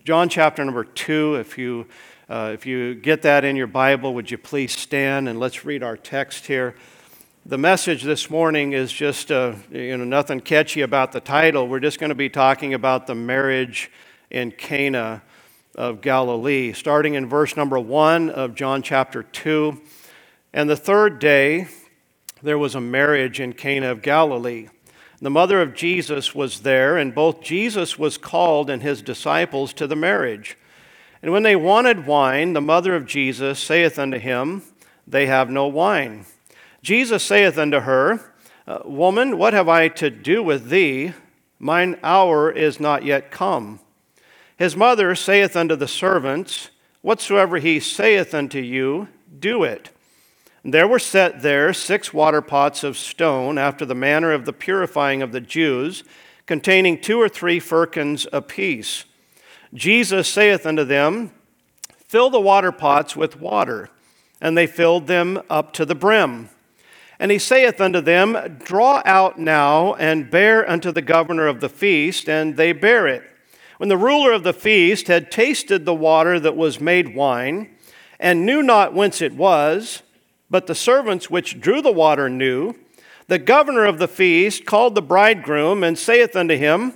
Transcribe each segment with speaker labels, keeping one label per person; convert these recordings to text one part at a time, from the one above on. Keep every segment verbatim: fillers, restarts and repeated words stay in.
Speaker 1: John chapter number two. If you uh, if you get that in your Bible, would you please stand and let's read our text here. The message this morning is just uh, you know nothing catchy about the title. We're just going to be talking about the marriage in Cana of Galilee, starting in verse number one of John chapter two. And the third day there was a marriage in Cana of Galilee. The mother of Jesus was there, and both Jesus was called and his disciples to the marriage. And when they wanted wine, the mother of Jesus saith unto him, They have no wine. Jesus saith unto her, Woman, what have I to do with thee? Mine hour is not yet come. His mother saith unto the servants, Whatsoever he saith unto you, do it. There were set there six water pots of stone, after the manner of the purifying of the Jews, containing two or three firkins apiece. Jesus saith unto them, Fill the water pots with water. And they filled them up to the brim. And he saith unto them, Draw out now, and bear unto the governor of the feast. And they bare it. When the ruler of the feast had tasted the water that was made wine, and knew not whence it was, but the servants which drew the water knew, the governor of the feast called the bridegroom, and saith unto him,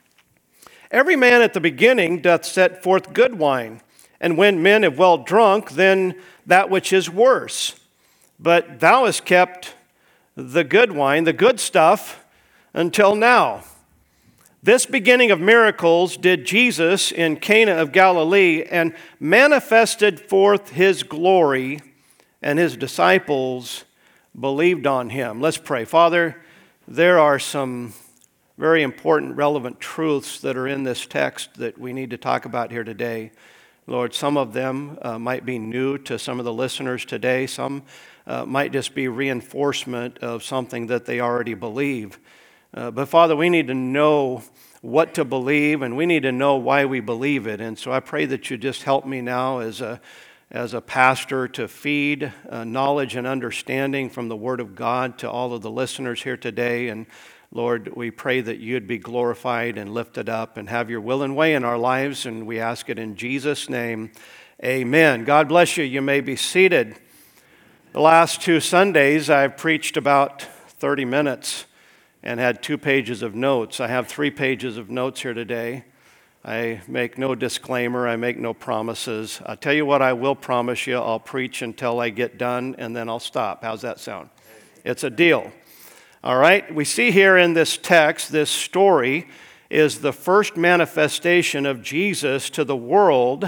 Speaker 1: Every man at the beginning doth set forth good wine, and when men have well drunk, then that which is worse. But thou hast kept the good wine, the good stuff, until now. This beginning of miracles did Jesus in Cana of Galilee, and manifested forth his glory, and his disciples believed on him. Let's pray. Father, there are some very important, relevant truths that are in this text that we need to talk about here today. Lord, some of them uh, might be new to some of the listeners today. Some uh, might just be reinforcement of something that they already believe. Uh, but Father, we need to know what to believe, and we need to know why we believe it. And so I pray that you just help me now as a as a pastor to feed uh, knowledge and understanding from the Word of God to all of the listeners here today. And Lord, we pray that you'd be glorified and lifted up and have your will and way in our lives. And we ask it in Jesus' name. Amen. God bless you. You may be seated. The last two Sundays, I've preached about thirty minutes and had two pages of notes. I have three pages of notes here today. I make no disclaimer. I make no promises. I'll tell you what I will promise you. I'll preach until I get done, and then I'll stop. How's that sound? It's a deal. All right? We see here in this text, this story is the first manifestation of Jesus to the world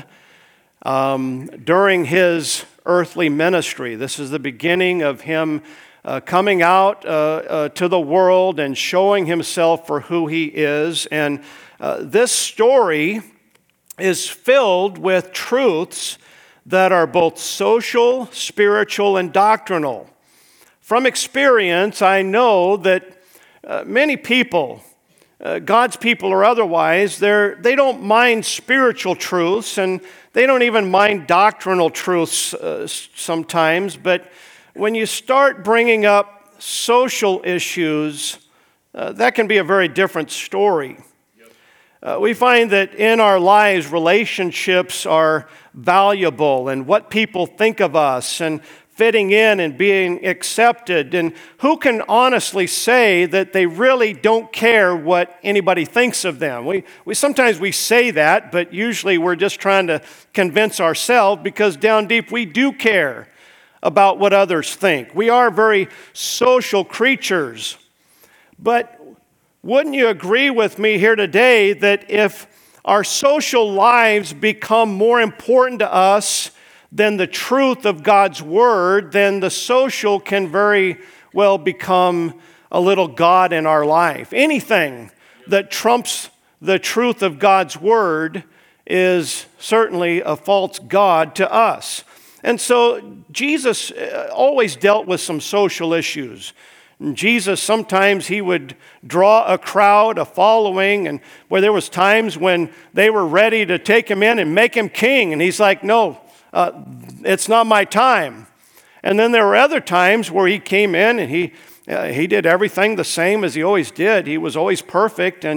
Speaker 1: um, during his earthly ministry. This is the beginning of him uh, coming out uh, uh, to the world and showing himself for who he is. And Uh, this story is filled with truths that are both social, spiritual, and doctrinal. From experience, I know that uh, many people, uh, God's people or otherwise, they're, they don't mind spiritual truths, and they don't even mind doctrinal truths uh, sometimes. But when you start bringing up social issues, uh, that can be a very different story. Uh, we find that in our lives, relationships are valuable, and what people think of us, and fitting in and being accepted. And who can honestly say that they really don't care what anybody thinks of them? We, we sometimes we say that, but usually we're just trying to convince ourselves, because down deep we do care about what others think. We are very social creatures. But wouldn't you agree with me here today that if our social lives become more important to us than the truth of God's Word, then the social can very well become a little God in our life? Anything that trumps the truth of God's Word is certainly a false god to us. And so Jesus always dealt with some social issues. And Jesus, sometimes he would draw a crowd, a following, and where there was times when they were ready to take him in and make him king. And he's like, no, uh, it's not my time. And then there were other times where he came in and he uh, he did everything the same as he always did. He was always perfect. And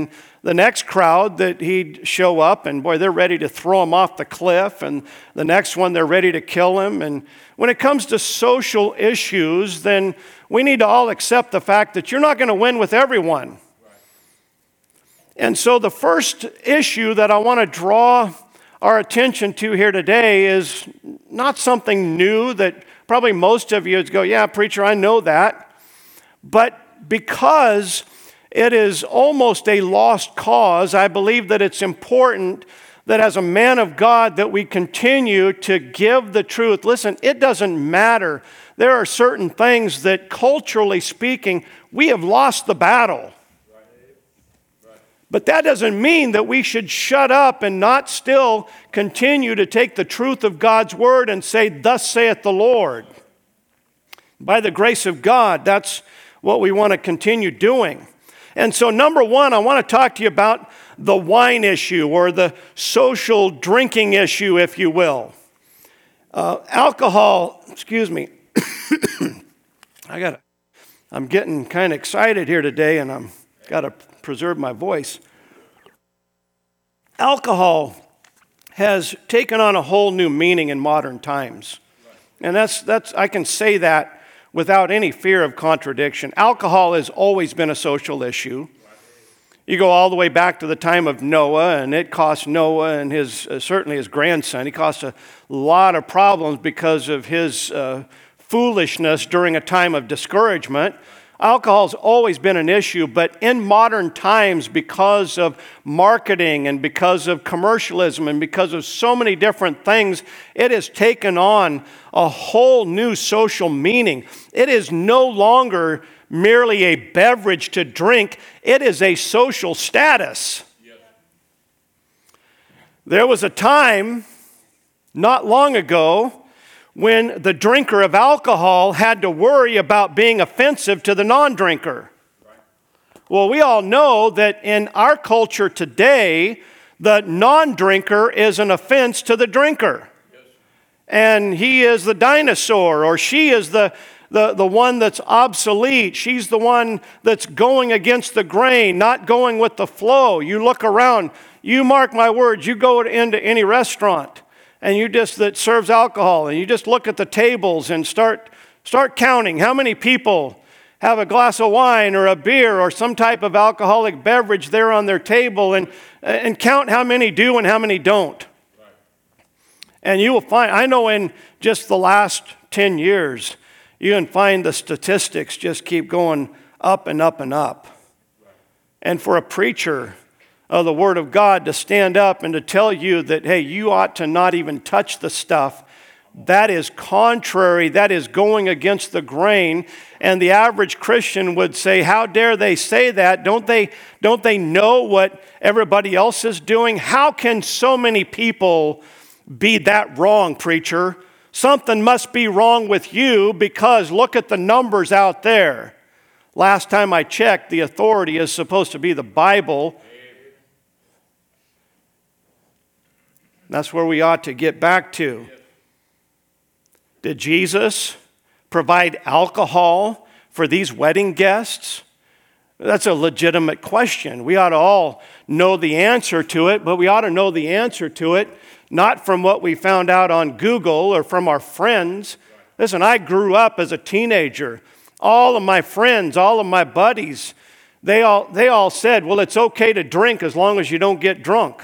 Speaker 1: the next crowd that he'd show up, and boy, they're ready to throw him off the cliff, and the next one, they're ready to kill him. And when it comes to social issues, then we need to all accept the fact that you're not going to win with everyone. And so the first issue that I want to draw our attention to here today is not something new that probably most of you would go, yeah, preacher, I know that. But because it is almost a lost cause, I believe that it's important that as a man of God that we continue to give the truth. Listen, it doesn't matter. There are certain things that culturally speaking, we have lost the battle. But that doesn't mean that we should shut up and not still continue to take the truth of God's word and say, thus saith the Lord. By the grace of God, that's what we want to continue doing. And so number one, I want to talk to you about the wine issue or the social drinking issue, if you will. Uh, alcohol, excuse me. I got I'm getting kind of excited here today, and I'm got to preserve my voice. Alcohol has taken on a whole new meaning in modern times. And that's that's I can say that without any fear of contradiction. Alcohol has always been a social issue. You go all the way back to the time of Noah, and it cost Noah and his uh, certainly his grandson, he caused a lot of problems because of his uh, foolishness during a time of discouragement. Alcohol's always been an issue, but in modern times, because of marketing and because of commercialism and because of so many different things, it has taken on a whole new social meaning. It is no longer merely a beverage to drink. It is a social status. Yes. There was a time, not long ago, when the drinker of alcohol had to worry about being offensive to the non-drinker. Right. Well, we all know that in our culture today, the non-drinker is an offense to the drinker. Yes. And he is the dinosaur, or she is the, the, the one that's obsolete. She's the one that's going against the grain, not going with the flow. You look around, you mark my words, you go into any restaurant, and you just that serves alcohol, and you just look at the tables and start start counting how many people have a glass of wine or a beer or some type of alcoholic beverage there on their table, and and count how many do and how many don't. Right. And you will find, I know in just the last ten years, you can find the statistics just keep going up and up and up. Right. And for a preacher of the Word of God to stand up and to tell you that, hey, you ought to not even touch the stuff, that is contrary, that is going against the grain. And the average Christian would say, how dare they say that? Don't they, don't they know what everybody else is doing? How can so many people be that wrong, preacher? Something must be wrong with you, because look at the numbers out there. Last time I checked, the authority is supposed to be the Bible. That's where we ought to get back to. Did Jesus provide alcohol for these wedding guests? That's a legitimate question. We ought to all know the answer to it, but we ought to know the answer to it not from what we found out on Google or from our friends. Listen, I grew up as a teenager. All of my friends, all of my buddies, they all, they all said, well, it's okay to drink as long as you don't get drunk.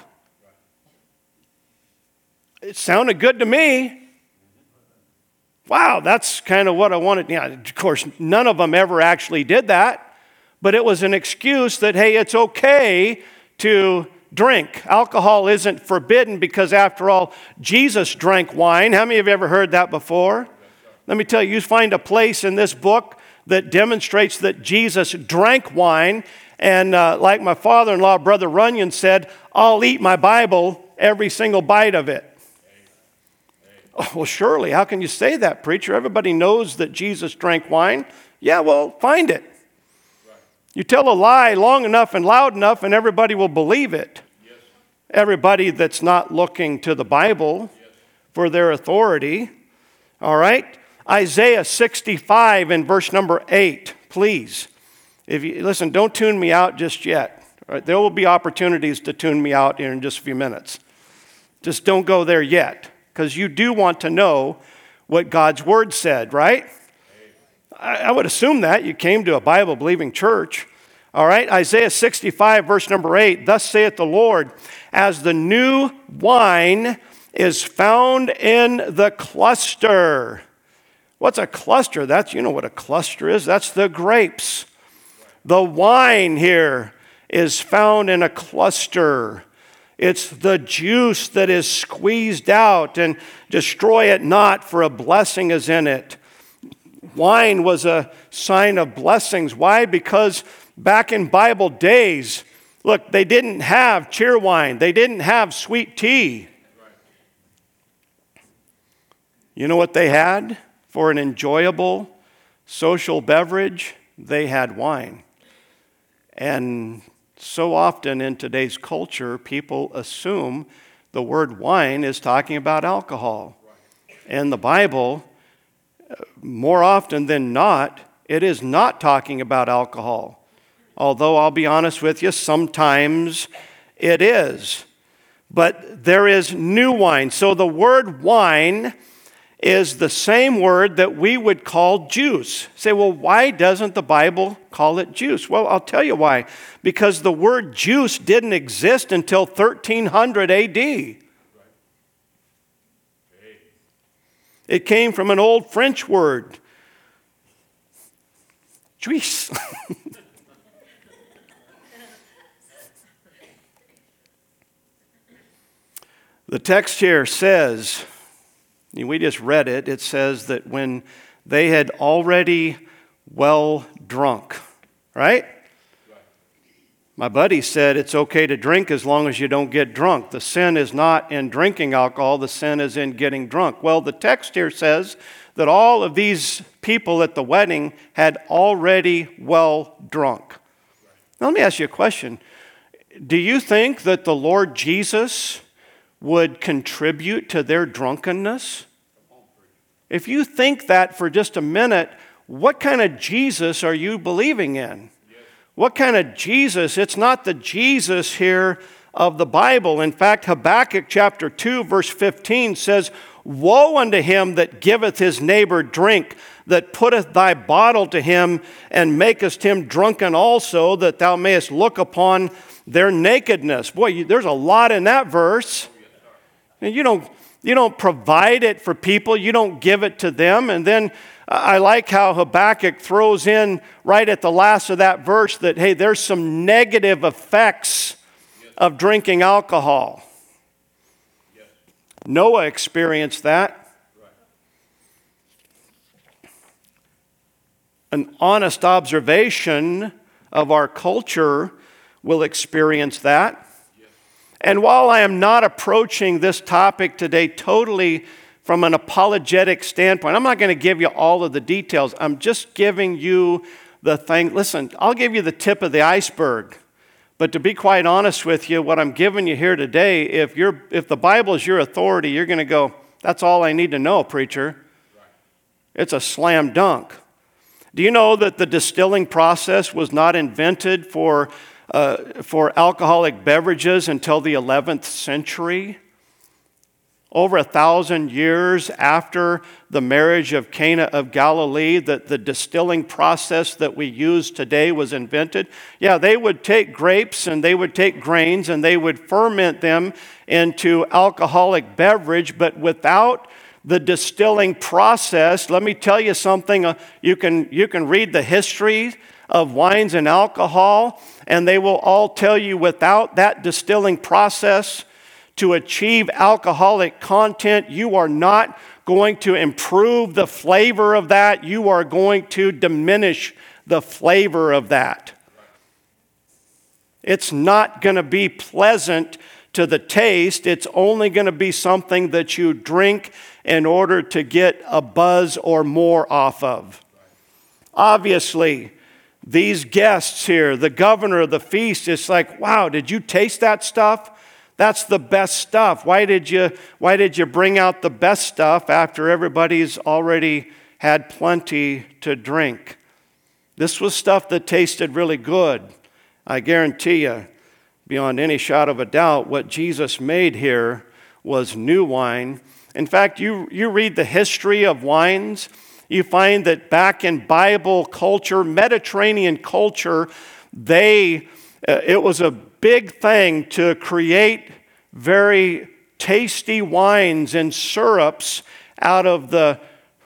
Speaker 1: It sounded good to me. Wow, that's kind of what I wanted. Yeah, of course, none of them ever actually did that, but it was an excuse that, hey, it's okay to drink. Alcohol isn't forbidden because, after all, Jesus drank wine. How many of you have ever heard that before? Let me tell you, you find a place in this book that demonstrates that Jesus drank wine, and uh, like my father-in-law, Brother Runyon, said, I'll eat my Bible, every single bite of it. Oh, well, surely, how can you say that, preacher? Everybody knows that Jesus drank wine. Yeah, well, find it. Right. You tell a lie long enough and loud enough, and everybody will believe it. Yes. Everybody that's not looking to the Bible yes. for their authority. All right? Isaiah sixty-five in verse number eight, please. If you listen, don't tune me out just yet. All right, there will be opportunities to tune me out here in just a few minutes. Just don't go there yet, because you do want to know what God's Word said, right? I, I would assume that. You came to a Bible-believing church. All right, Isaiah sixty-five, verse number eight, thus saith the Lord, as the new wine is found in the cluster. What's a cluster? That's, you know what a cluster is. That's the grapes. The wine here is found in a cluster. It's the juice that is squeezed out, and destroy it not, for a blessing is in it. Wine was a sign of blessings. Why? Because back in Bible days, look, they didn't have cheer wine. They didn't have sweet tea. You know what they had for an enjoyable social beverage? They had wine. And so often in today's culture, people assume the word wine is talking about alcohol. In the Bible, more often than not, it is not talking about alcohol. Although I'll be honest with you, sometimes it is. But there is new wine. So the word wine is the same word that we would call juice. Say, well, why doesn't the Bible call it juice? Well, I'll tell you why. Because the word juice didn't exist until thirteen hundred A D. It came from an old French word, juice. The text here says, we just read it, it says that when they had already well drunk, right? My buddy said it's okay to drink as long as you don't get drunk. The sin is not in drinking alcohol, the sin is in getting drunk. Well, the text here says that all of these people at the wedding had already well drunk. Now, let me ask you a question. Do you think that the Lord Jesus would contribute to their drunkenness? If you think that for just a minute, what kind of Jesus are you believing in? What kind of Jesus? It's not the Jesus here of the Bible. In fact, Habakkuk chapter two, verse fifteen says, woe unto him that giveth his neighbor drink, that putteth thy bottle to him, and makest him drunken also, that thou mayest look upon their nakedness. Boy, you, there's a lot in that verse. And you don't, you don't provide it for people. You don't give it to them. And then I like how Habakkuk throws in right at the last of that verse that, hey, there's some negative effects of drinking alcohol. Yes. Noah experienced that. Right. An honest observation of our culture will experience that. And while I am not approaching this topic today totally from an apologetic standpoint, I'm not going to give you all of the details. I'm just giving you the thing. Listen, I'll give you the tip of the iceberg. But to be quite honest with you, what I'm giving you here today, if you're, if the Bible is your authority, you're going to go, that's all I need to know, preacher. It's a slam dunk. Do you know that the distilling process was not invented for Uh, for alcoholic beverages until the eleventh century? Over a thousand years after the marriage of Cana of Galilee, that the distilling process that we use today was invented. Yeah, they would take grapes and they would take grains and they would ferment them into alcoholic beverage, but without the distilling process, let me tell you something, uh, you can, you can read the history of wines and alcohol, and they will all tell you without that distilling process to achieve alcoholic content, you are not going to improve the flavor of that. You are going to diminish the flavor of that. It's not going to be pleasant to the taste. It's only going to be something that you drink in order to get a buzz or more off of. Obviously, these guests here, the governor of the feast, is like, wow, did you taste that stuff? That's the best stuff. Why did you, why did you bring out the best stuff after everybody's already had plenty to drink? This was stuff that tasted really good, I guarantee you. beyond any shadow of a doubt, what Jesus made here was new wine. In fact, you, you read the history of wines, you find that back in Bible culture, Mediterranean culture, they uh, it was a big thing to create very tasty wines and syrups out of the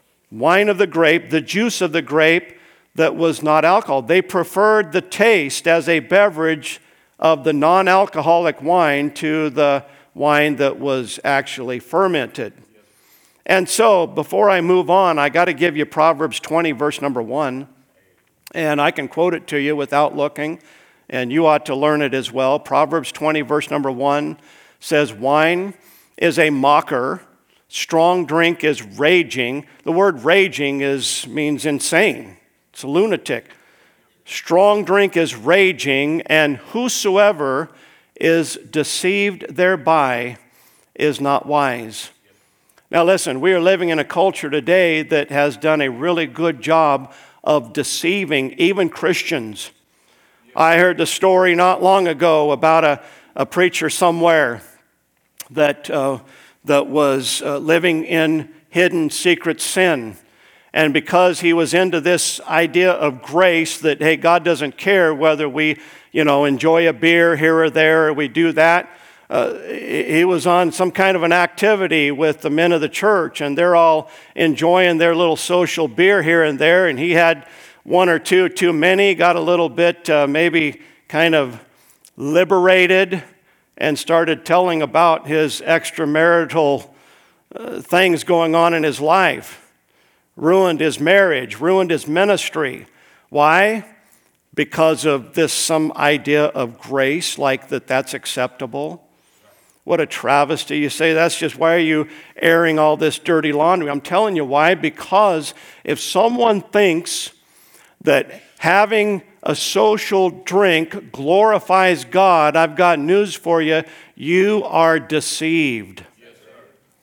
Speaker 1: wine of the grape, the juice of the grape that was not alcohol. They preferred the taste as a beverage of the non-alcoholic wine to the wine that was actually fermented. And so, before I move on, I got to give you Proverbs twenty, verse number one. And I can quote it to you without looking, and you ought to learn it as well. Proverbs twenty, verse number one says, wine is a mocker, strong drink is raging. The word raging is means insane. It's a lunatic. Strong drink is raging, and whosoever is deceived thereby is not wise. Now listen, we are living in a culture today that has done a really good job of deceiving even Christians. I heard the story not long ago about a, a preacher somewhere that, uh, that was uh, living in hidden secret sin. And because he was into this idea of grace that, hey, God doesn't care whether we, you know, enjoy a beer here or there or we do that, uh, he was on some kind of an activity with the men of the church, and they're all enjoying their little social beer here and there, and he had one or two too many, got a little bit uh, maybe kind of liberated, and started telling about his extramarital uh, things going on in his life. Ruined his marriage, ruined his ministry. Why? Because of this some idea of grace, like that that's acceptable. What a travesty. You say, that's just, why are you airing all this dirty laundry? I'm telling you why. Because if someone thinks that having a social drink glorifies God, I've got news for you. You are deceived. Yes, sir.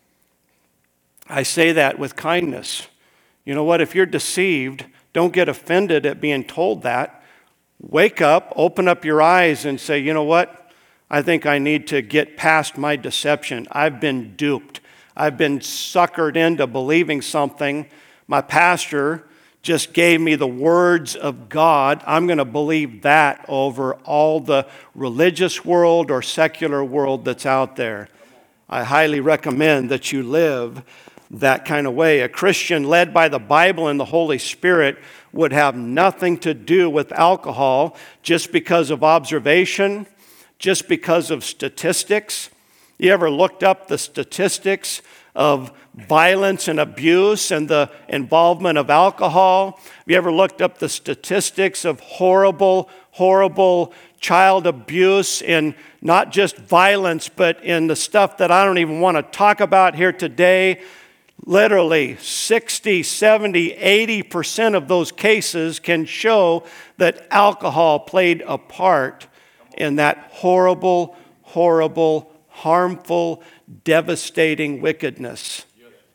Speaker 1: I say that with kindness. You know what? If you're deceived, don't get offended at being told that. Wake up, open up your eyes, and say, you know what? I think I need to get past my deception. I've been duped. I've been suckered into believing something. My pastor just gave me the words of God. I'm going to believe that over all the religious world or secular world that's out there. I highly recommend that you live that kind of way. A Christian led by the Bible and the Holy Spirit would have nothing to do with alcohol just because of observation, just because of statistics. You ever looked up the statistics of violence and abuse and the involvement of alcohol? Have you ever looked up the statistics of horrible, horrible child abuse in not just violence, but in the stuff that I don't even want to talk about here today? Literally sixty, seventy, eighty percent of those cases can show that alcohol played a part in that horrible, horrible, harmful, devastating wickedness.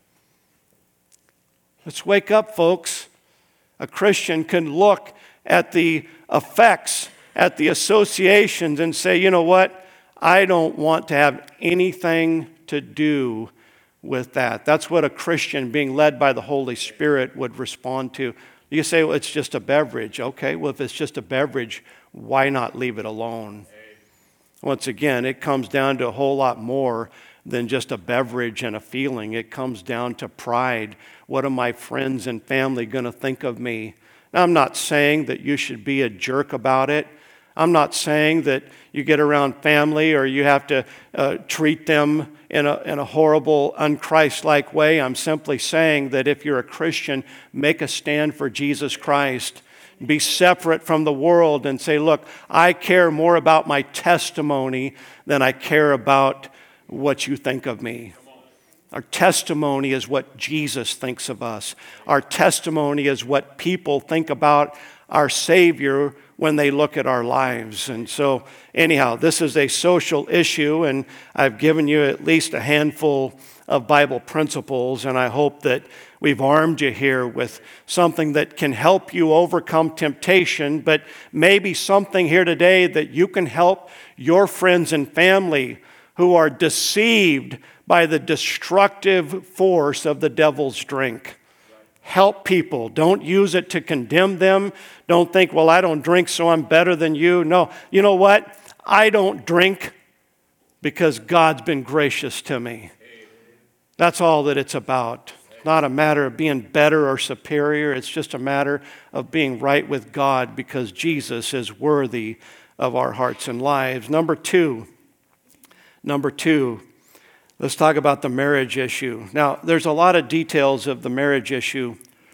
Speaker 1: Let's wake up, folks. A Christian can look at the effects, at the associations, and say, you know what? I don't want to have anything to do with that. That's what a Christian being led by the Holy Spirit would respond to. You say, well, it's just a beverage. Okay, well, if it's just a beverage, why not leave it alone? Once again, it comes down to a whole lot more than just a beverage and a feeling. It comes down to pride. What are my friends and family going to think of me? Now, I'm not saying that you should be a jerk about it. I'm not saying that you get around family or you have to uh, treat them in a, in a horrible, un-Christ-like way. I'm simply saying that if you're a Christian, make a stand for Jesus Christ. Be separate from the world and say, look, I care more about my testimony than I care about what you think of me. Our testimony is what Jesus thinks of us. Our testimony is what people think about our Savior when they look at our lives. And so anyhow, this is a social issue, and I've given you at least a handful of Bible principles, and I hope that we've armed you here with something that can help you overcome temptation, but maybe something here today that you can help your friends and family who are deceived by the destructive force of the devil's drink. Help people. Don't use it to condemn them. Don't think, well, I don't drink, so I'm better than you. No, you know what? I don't drink because God's been gracious to me. That's all that it's about. It's not a matter of being better or superior. It's just a matter of being right with God because Jesus is worthy of our hearts and lives. Number two, number two, let's talk about the marriage issue. Now, there's a lot of details of the marriage issue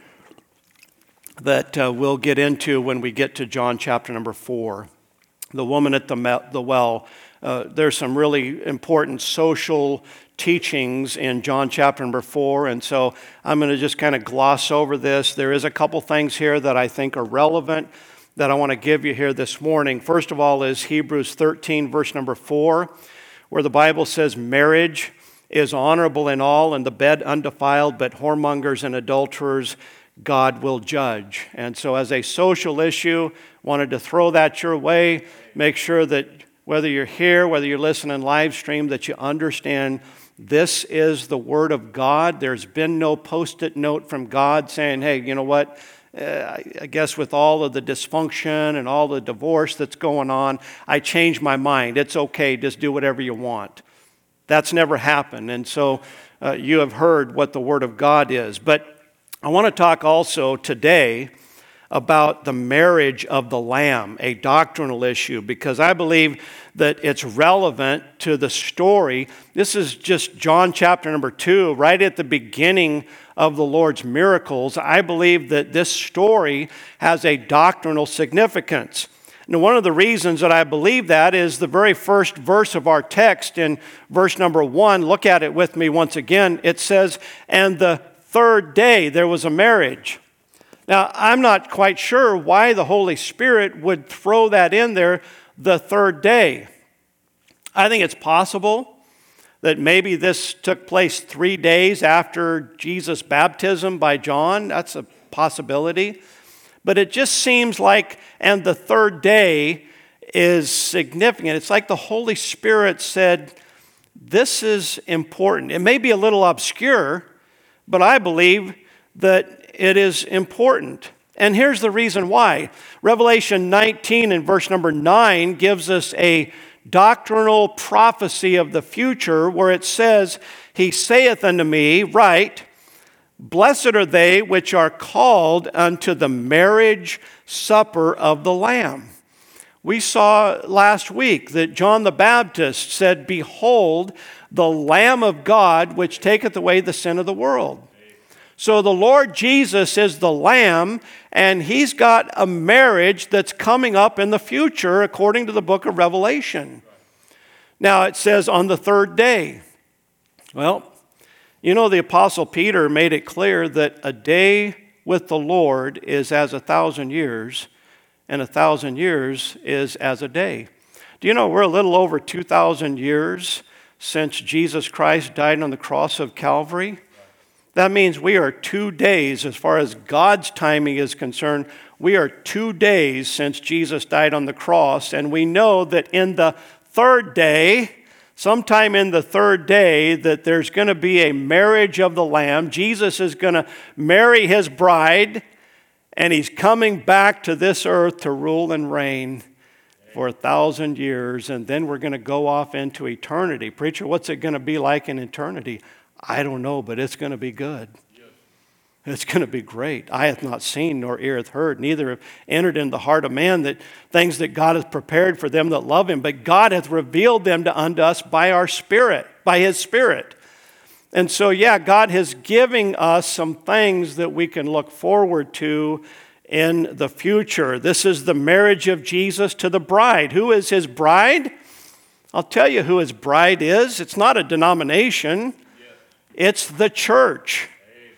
Speaker 1: that uh, we'll get into when we get to John chapter number four. The woman at the, me- the well, uh, there's some really important social teachings in John chapter number four, and so I'm going to just kind of gloss over this. There is a couple things here that I think are relevant that I want to give you here this morning. First of all is Hebrews thirteen, verse number four, where the Bible says marriage is honorable in all and the bed undefiled, but whoremongers and adulterers God will judge. And so as a social issue, wanted to throw that your way, make sure that whether you're here, whether you're listening live stream, that you understand this is the Word of God. There's been no post-it note from God saying, hey, you know what, uh, I guess with all of the dysfunction and all the divorce that's going on, I changed my mind. It's okay, just do whatever you want. That's never happened. And so uh, you have heard what the Word of God is. But I want to talk also today about the marriage of the Lamb, a doctrinal issue, because I believe that it's relevant to the story. This is just John chapter number two, right at the beginning of the Lord's miracles. I believe that this story has a doctrinal significance. Now, one of the reasons that I believe that is the very first verse of our text in verse number one. Look at it with me once again. It says, and the third day there was a marriage. Now, I'm not quite sure why the Holy Spirit would throw that in there, the third day. I think it's possible that maybe this took place three days after Jesus' baptism by John. That's a possibility. But it just seems like, and the third day is significant. It's like the Holy Spirit said, this is important. It may be a little obscure, but I believe that it is important. And here's the reason why. Revelation nineteen and verse number nine gives us a doctrinal prophecy of the future where it says, he saith unto me, right, blessed are they which are called unto the marriage supper of the Lamb. We saw last week that John the Baptist said, behold, the Lamb of God which taketh away the sin of the world. So the Lord Jesus is the Lamb, and he's got a marriage that's coming up in the future according to the book of Revelation. Now it says on the third day. Well, you know, the Apostle Peter made it clear that a day with the Lord is as a thousand years, and a thousand years is as a day. Do you know we're a little over two thousand years since Jesus Christ died on the cross of Calvary? That means we are two days, as far as God's timing is concerned, we are two days since Jesus died on the cross, and we know that in the third day, sometime in the third day, that there's going to be a marriage of the Lamb. Jesus is going to marry his bride, and he's coming back to this earth to rule and reign for a thousand years, and then we're going to go off into eternity. Preacher, what's it going to be like in eternity? I don't know, but it's going to be good. Yes. It's going to be great. Eye hath not seen, nor ear hath heard, neither have entered in the heart of man that things that God hath prepared for them that love him. But God hath revealed them to unto us by our Spirit, by his Spirit. And so, yeah, God is giving us some things that we can look forward to in the future. This is the marriage of Jesus to the bride. Who is his bride? I'll tell you who his bride is. It's not a denomination. It's the church.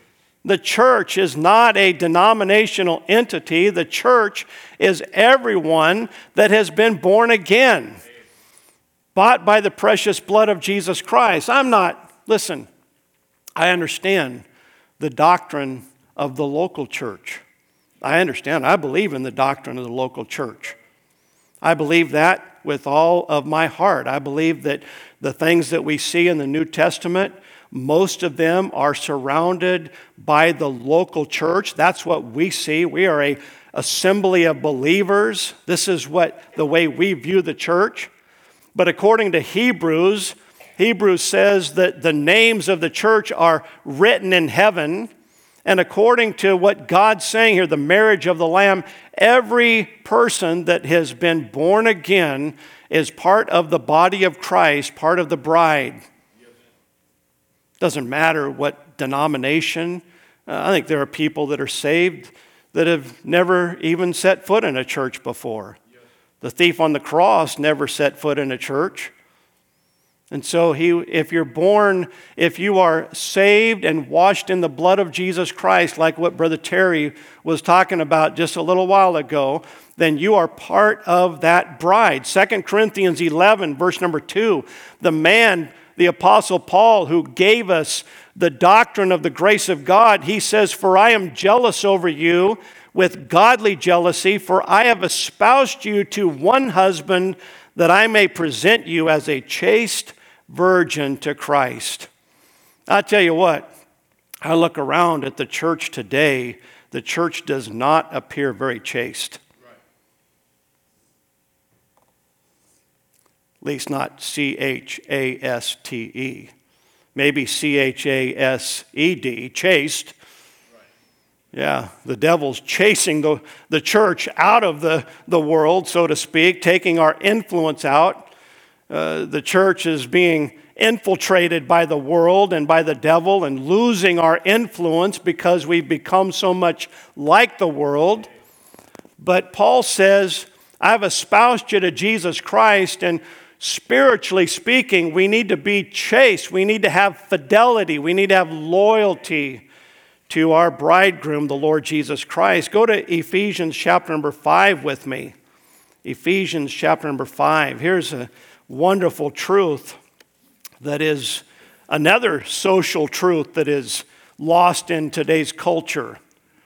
Speaker 1: The church is not a denominational entity. The church is everyone that has been born again, bought by the precious blood of Jesus Christ. I'm not, listen, I understand the doctrine of the local church. I understand. I believe in the doctrine of the local church. I believe that with all of my heart. I believe that the things that we see in the New Testament, most of them are surrounded by the local church. That's what we see. We are a assembly of believers. This is what the way we view the church. But according to Hebrews, Hebrews says that the names of the church are written in heaven. And according to what God's saying here, the marriage of the Lamb, every person that has been born again is part of the body of Christ, part of the bride. Doesn't matter what denomination. Uh, I think there are people that are saved that have never even set foot in a church before. The thief on the cross never set foot in a church. And so he, if you're born, if you are saved and washed in the blood of Jesus Christ, like what Brother Terry was talking about just a little while ago, then you are part of that bride. Second Corinthians eleven, verse number two, the man, the Apostle Paul, who gave us the doctrine of the grace of God, he says, "For I am jealous over you with godly jealousy, for I have espoused you to one husband, that I may present you as a chaste virgin to Christ." I tell you what, I look around at the church today, the church does not appear very chaste. Right. At least not C H A S T E. Maybe C H A S E D, chaste. Yeah, the devil's chasing the, the church out of the, the world, so to speak, taking our influence out. Uh, the church is being infiltrated by the world and by the devil and losing our influence because we've become so much like the world. But Paul says, I've espoused you to Jesus Christ, and spiritually speaking, we need to be chaste. We need to have fidelity. We need to have loyalty to our bridegroom, the Lord Jesus Christ. Go to Ephesians chapter number five with me. Ephesians chapter number five. Here's a wonderful truth that is another social truth that is lost in today's culture.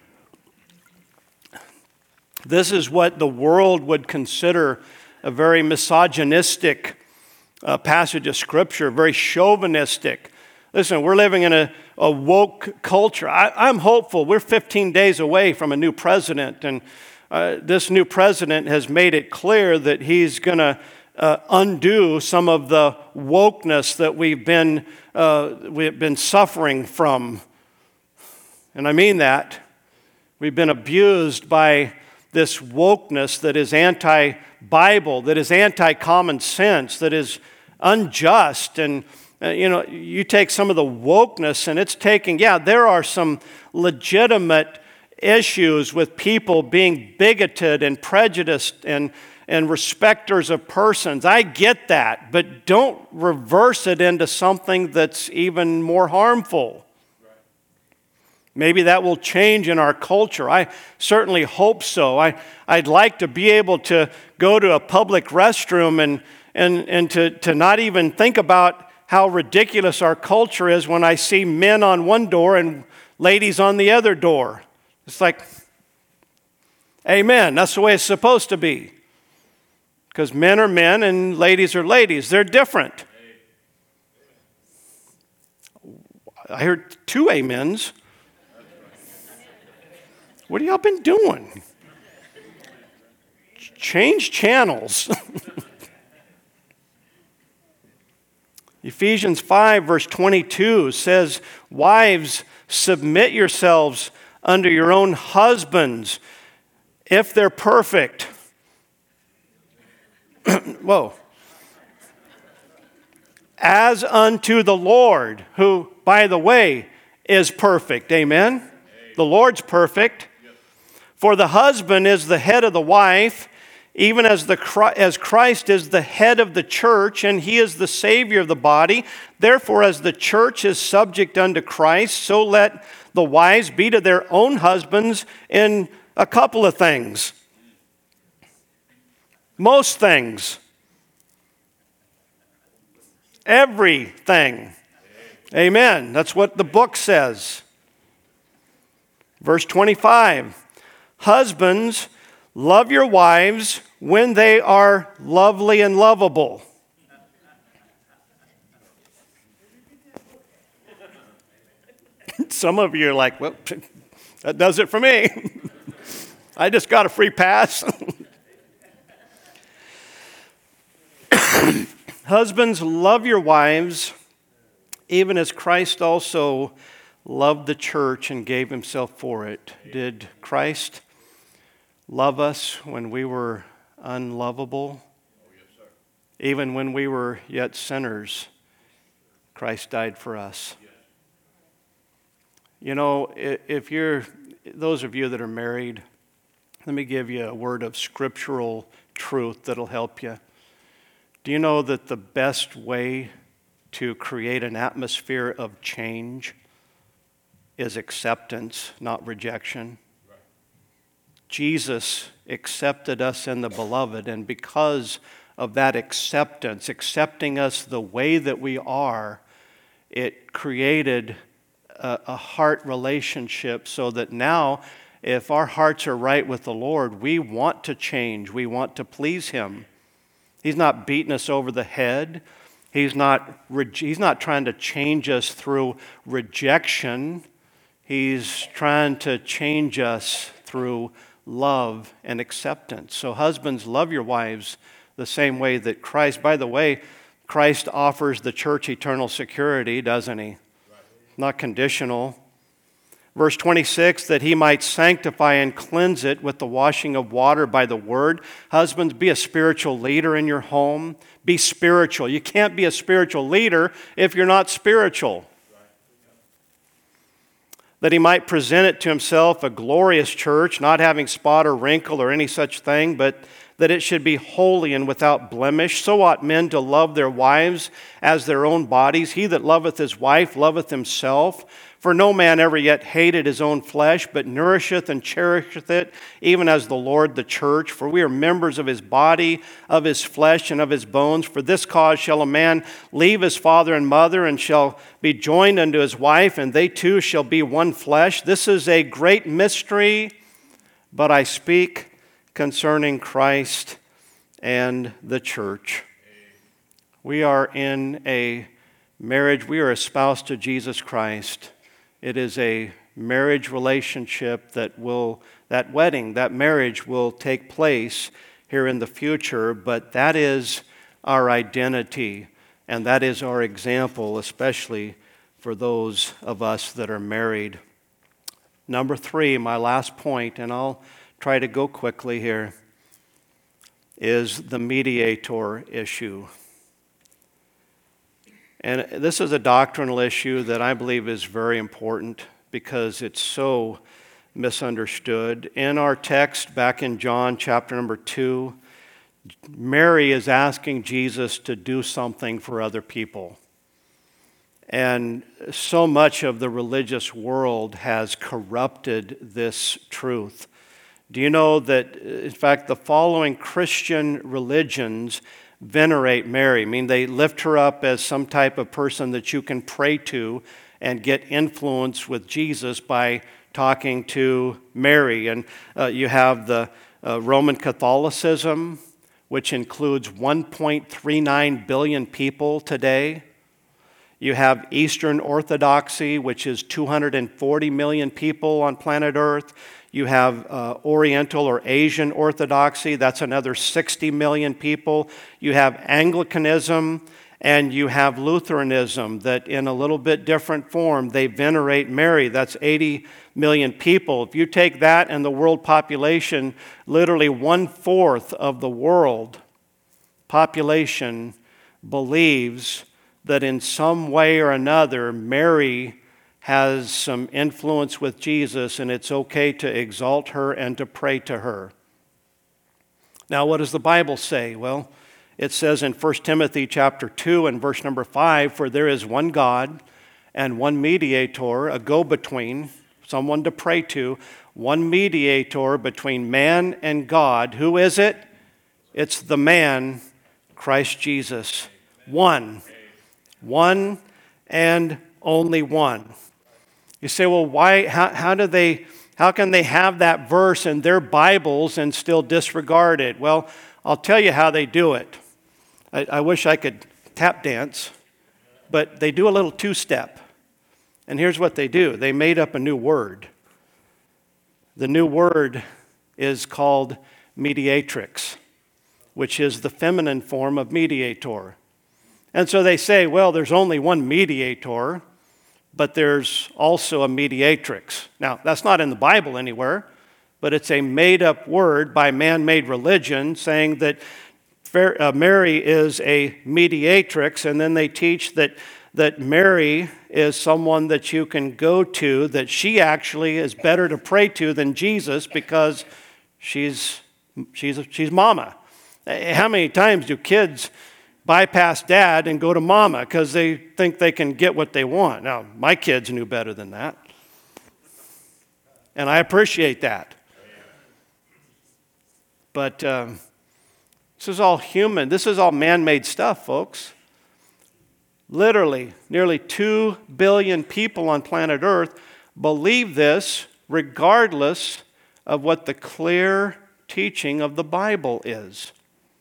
Speaker 1: This is what the world would consider a very misogynistic uh, passage of Scripture, very chauvinistic. Listen, we're living in a, a woke culture. I, I'm hopeful. We're fifteen days away from a new president, and uh, this new president has made it clear that he's going to uh, undo some of the wokeness that we've been uh, we've been suffering from. And I mean that. We've been abused by this wokeness that is anti-Bible, that is anti-common sense, that is unjust. And Uh, you know, you take some of the wokeness and it's taking, yeah, there are some legitimate issues with people being bigoted and prejudiced and, and respecters of persons. I get that, but don't reverse it into something that's even more harmful. Maybe that will change in our culture. I certainly hope so. I, I'd like to be able to go to a public restroom and, and, and to, to not even think about how ridiculous our culture is when I see men on one door and ladies on the other door. It's like, amen, that's the way it's supposed to be. Because men are men and ladies are ladies. They're different. I heard two amens. What have y'all been doing? Change channels. Ephesians five, verse twenty-two says, "Wives, submit yourselves under your own husbands, if they're perfect." Whoa. "As unto the Lord," who, by the way, is perfect. Amen? Amen. The Lord's perfect. Yes. "For the husband is the head of the wife, Even as, the, as Christ is the head of the church and he is the Savior of the body, therefore as the church is subject unto Christ, so let the wives be to their own husbands in a couple of things. Most things. Everything. Amen. That's what the book says. Verse twenty-five. Husbands, love your wives when they are lovely and lovable. Some of you are like, well, that does it for me. I just got a free pass. Husbands, love your wives, even as Christ also loved the church and gave himself for it. Did Christ love us when we were unlovable? Oh, yes, sir. Even when we were yet sinners, Christ died for us. Yes. You know, if you're, those of you that are married, let me give you a word of scriptural truth that'll help you. Do you know that the best way to create an atmosphere of change is acceptance, not rejection? Right. Jesus accepted us in the beloved, and because of that acceptance, accepting us the way that we are, it created a, a heart relationship so that now, if our hearts are right with the Lord, we want to change, we want to please him. He's not beating us over the head. He's not, he's not trying to change us through rejection. He's trying to change us through love and acceptance. So husbands, love your wives the same way that Christ. By the way, Christ offers the church eternal security, doesn't he? Not conditional. Verse twenty-six, that he might sanctify and cleanse it with the washing of water by the word. Husbands, be a spiritual leader in your home. Be spiritual. You can't be a spiritual leader if you're not spiritual. That he might present it to himself a glorious church, not having spot or wrinkle or any such thing, but that it should be holy and without blemish. So ought men to love their wives as their own bodies. He that loveth his wife loveth himself. For no man ever yet hated his own flesh, but nourisheth and cherisheth it, even as the Lord the church. For we are members of his body, of his flesh, and of his bones. For this cause shall a man leave his father and mother, and shall be joined unto his wife, and they two shall be one flesh. This is a great mystery, but I speak concerning Christ and the church. We are in a marriage. We are espoused to Jesus Christ. It is a marriage relationship that will, that wedding, that marriage will take place here in the future, but that is our identity, and that is our example, especially for those of us that are married. Number three, my last point, and I'll try to go quickly here, is the mediator issue. And this is a doctrinal issue that I believe is very important because it's so misunderstood. In our text back in John chapter number two, Mary is asking Jesus to do something for other people. And so much of the religious world has corrupted this truth. Do you know that, in fact, the following Christian religions venerate Mary? I mean, they lift her up as some type of person that you can pray to and get influence with Jesus by talking to Mary. And uh, you have the uh, Roman Catholicism, which includes one point three nine billion people today. You have Eastern Orthodoxy, which is two hundred forty million people on planet Earth. You have uh, Oriental or Asian Orthodoxy, that's another sixty million people. You have Anglicanism, and you have Lutheranism, that in a little bit different form, they venerate Mary. That's eighty million people. If you take that and the world population, literally one-fourth of the world population believes that in some way or another, Mary has some influence with Jesus, and it's okay to exalt her and to pray to her. Now, what does the Bible say? Well, it says in First Timothy chapter two and verse number five, for there is one God and one mediator, a go-between, someone to pray to, one mediator between man and God. Who is it? It's the man, Christ Jesus. One. One and only one. You say, well, why, how, how do they, how can they have that verse in their Bibles and still disregard it? Well, I'll tell you how they do it. I, I wish I could tap dance, but they do a little two-step. And here's what they do. They made up a new word. The new word is called mediatrix, which is the feminine form of mediator. And so they say, well, there's only one mediator, but there's also a mediatrix. Now, that's not in the Bible anywhere, but it's a made-up word by man-made religion saying that Mary is a mediatrix, and then they teach that that Mary is someone that you can go to, that she actually is better to pray to than Jesus because she's she's she's mama. How many times do kids bypass dad and go to mama because they think they can get what they want? Now, my kids knew better than that, and I appreciate that. But um, this is all human. This is all man-made stuff, folks. Literally, nearly two billion people on planet Earth believe this regardless of what the clear teaching of the Bible is.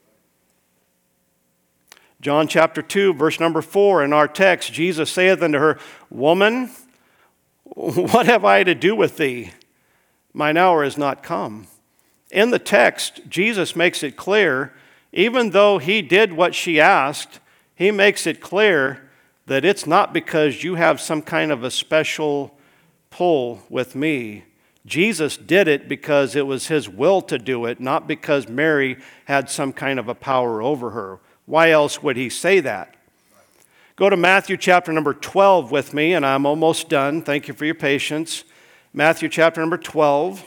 Speaker 1: John chapter two, verse number four in our text, Jesus saith unto her, Woman, what have I to do with thee? Mine hour is not come. In the text, Jesus makes it clear, even though he did what she asked, he makes it clear that it's not because you have some kind of a special pull with me. Jesus did it because it was his will to do it, not because Mary had some kind of a power over her. Why else would he say that? Go to Matthew chapter number twelve with me, and I'm almost done. Thank you for your patience. Matthew chapter number twelve.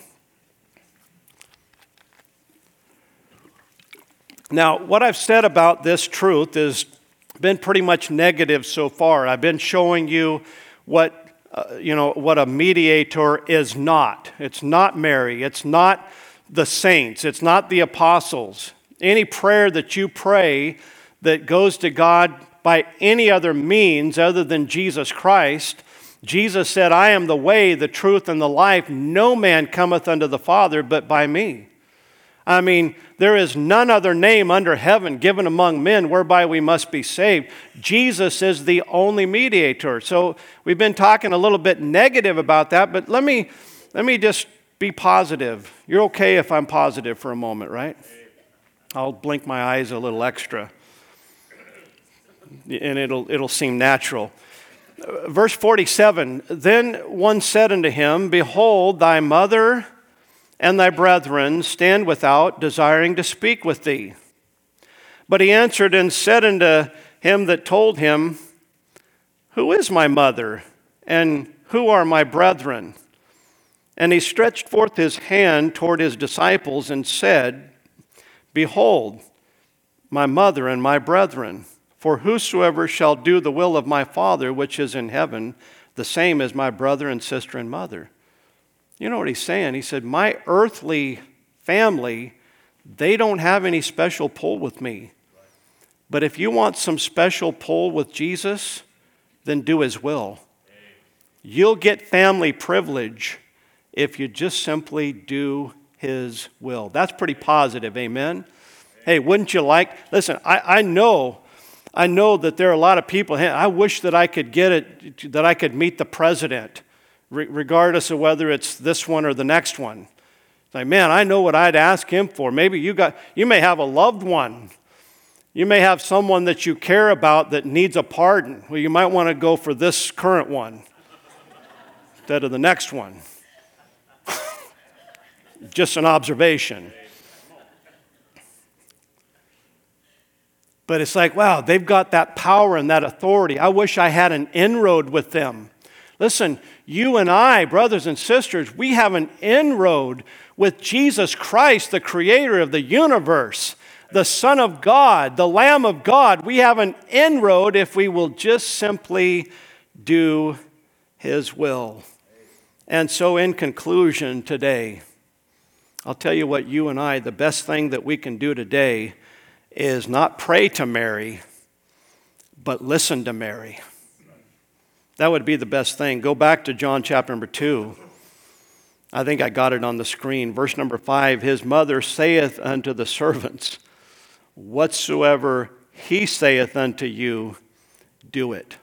Speaker 1: Now, what I've said about this truth has been pretty much negative so far. I've been showing you what, uh, you know, what a mediator is not. It's not Mary. It's not the saints. It's not the apostles. Any prayer that you pray that goes to God by any other means other than Jesus Christ, Jesus said, I am the way, the truth, and the life. No man cometh unto the Father but by me. I mean, there is none other name under heaven given among men whereby we must be saved. Jesus is the only mediator. So we've been talking a little bit negative about that, but let me let me just be positive. You're okay if I'm positive for a moment, right? I'll blink my eyes a little extra, and it'll it'll seem natural. Verse forty-seven, then one said unto him, Behold, thy mother and thy brethren stand without, desiring to speak with thee. But he answered and said unto him that told him, Who is my mother, and who are my brethren? And he stretched forth his hand toward his disciples and said, Behold, my mother and my brethren, for whosoever shall do the will of my Father which is in heaven, the same is my brother and sister and mother. You know what he's saying? He said, my earthly family, they don't have any special pull with me. But if you want some special pull with Jesus, then do his will. You'll get family privilege if you just simply do his will. That's pretty positive, amen? Hey, wouldn't you like, listen, I, I know, I know that there are a lot of people, hey, I wish that I could get it, that I could meet the president, regardless of whether it's this one or the next one. It's like, man, I know what I'd ask him for. Maybe you got, you may have a loved one. You may have someone that you care about that needs a pardon. Well, you might want to go for this current one instead of the next one. Just an observation. But it's like, wow, they've got that power and that authority. I wish I had an inroad with them. Listen, you and I, brothers and sisters, we have an inroad with Jesus Christ, the creator of the universe, the Son of God, the Lamb of God. We have an inroad if we will just simply do His will. And so in conclusion today, I'll tell you what, you and I, the best thing that we can do today is not pray to Mary, but listen to Mary. That would be the best thing. Go back to John chapter number two. I think I got it on the screen. Verse number five, his mother saith unto the servants, whatsoever he saith unto you, do it.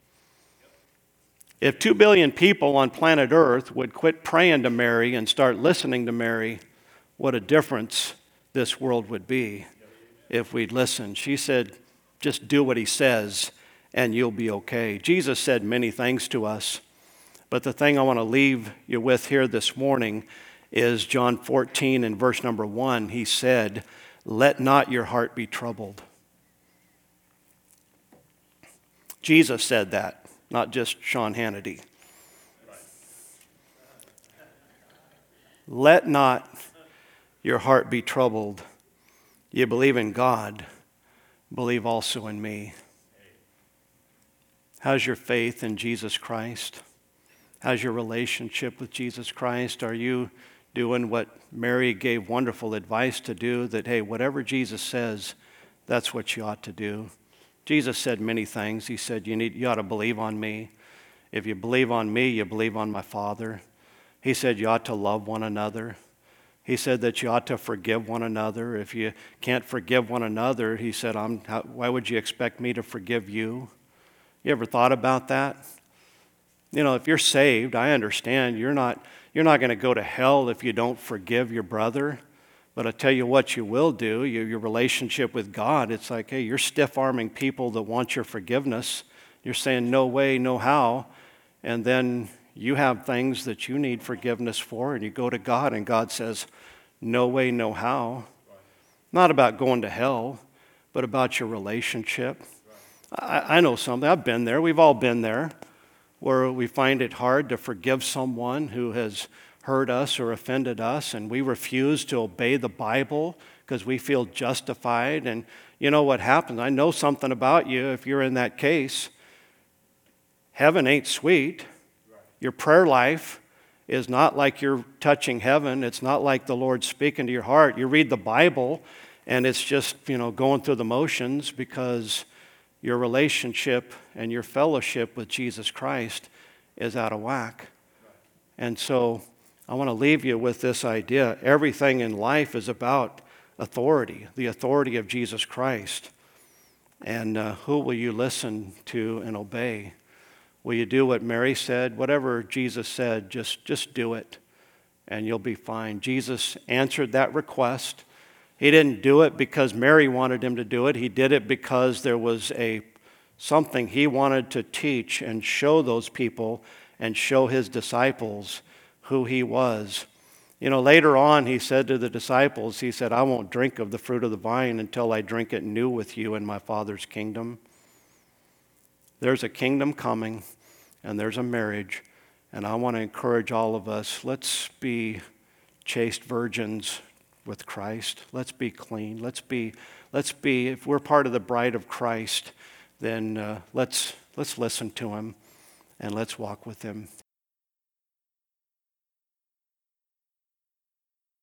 Speaker 1: If two billion people on planet Earth would quit praying to Mary and start listening to Mary, what a difference this world would be if we'd listen. She said, just do what he says and you'll be okay. Jesus said many things to us, but the thing I want to leave you with here this morning is John fourteen and verse number one. He said, let not your heart be troubled. Jesus said that, not just Sean Hannity. Let not your heart be troubled. You believe in God, believe also in me. How's your faith in Jesus Christ? How's your relationship with Jesus Christ? Are you doing what Mary gave wonderful advice to do, that, hey, whatever Jesus says, that's what you ought to do? Jesus said many things. He said, you need, you ought to believe on me. If you believe on me, you believe on my Father. He said you ought to love one another. He said that you ought to forgive one another. If you can't forgive one another, he said, I'm, how, why would you expect me to forgive you? You ever thought about that? You know, if you're saved, I understand you're not, you're not going to go to hell if you don't forgive your brother. But I tell you what you will do, your, your relationship with God, it's like, hey, you're stiff-arming people that want your forgiveness. You're saying no way, no how. And then you have things that you need forgiveness for, and you go to God, and God says, no way, no how. Not about going to hell, but about your relationship. I, I know something. I've been there. We've all been there, where we find it hard to forgive someone who has hurt us or offended us, and we refuse to obey the Bible because we feel justified. And you know what happens? I know something about you if you're in that case. Heaven ain't sweet. Your prayer life is not like you're touching heaven. It's not like the Lord's speaking to your heart. You read the Bible, and it's just, you know, going through the motions because your relationship and your fellowship with Jesus Christ is out of whack. And so I want to leave you with this idea. Everything in life is about authority, the authority of Jesus Christ. And uh, who will you listen to and obey? Will you do what Mary said? Whatever Jesus said, just, just do it, and you'll be fine. Jesus answered that request. He didn't do it because Mary wanted him to do it. He did it because there was a something he wanted to teach and show those people and show his disciples who he was. You know, later on, he said to the disciples, he said, I won't drink of the fruit of the vine until I drink it new with you in my Father's kingdom. There's a kingdom coming, and there's a marriage, and I want to encourage all of us, let's be chaste virgins with Christ. Let's be clean. Let's be, let's be, if we're part of the bride of Christ, then uh, let's, let's listen to him, and let's walk with him.